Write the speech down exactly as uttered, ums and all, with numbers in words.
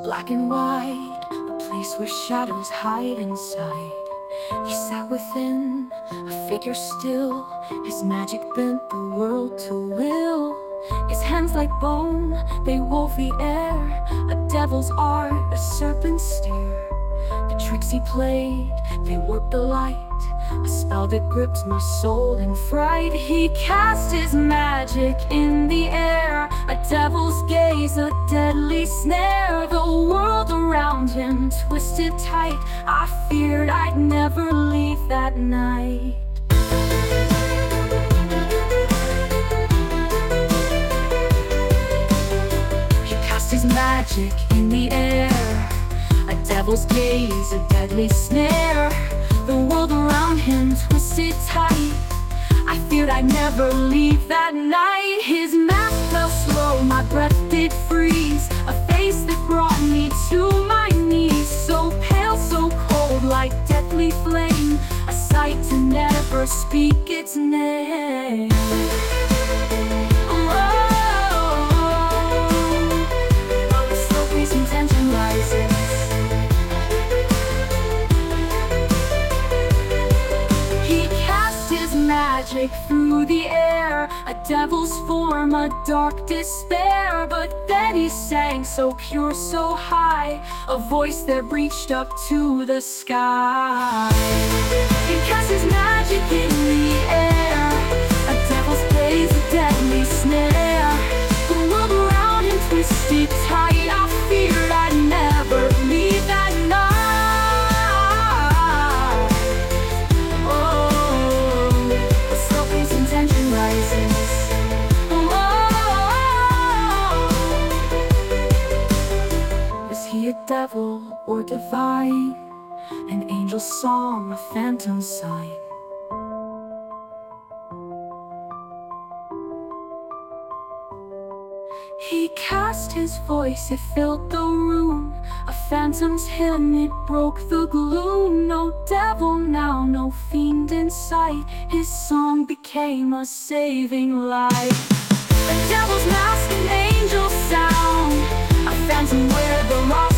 Black and white, a place where shadows hide inside. He sat within, a figure still. His magic bent the world to will. His hands like bone, they wove the air. A devil's art, a serpent's stare. The tricks he played, they warped the light. A spell that gripped my soul in fright. He cast his magic in the air. A devil's gaze, a deadly snare. The world around him twisted tight. I feared I'd never leave that night. He cast his magic in the air. A devil's gaze, a deadly snare. The world around him twisted tight. I feared I'd never leave that night. His mask fell slow, my breath did freeze. A face that brought me to my knees. So pale, so cold, like deathly flame. A sight to never speak its name. Oh, the slow pace and tension rises. Magic through the air, a devil's form, a dark despair. But then he sang so pure, so high, a voice that reached up to the sky. He cast his magic in the air. A devil's gaze, a deadly snare. The world around him twisted tight. I feared I'd never leave that night. A devil or divine, an angel's song, a phantom sign. He cast his voice, it filled the room. A phantom's hymn, it broke the gloom. No devil now, no fiend in sight. His song became a saving light. A devil's mask, an angel's sound. A phantom where the lost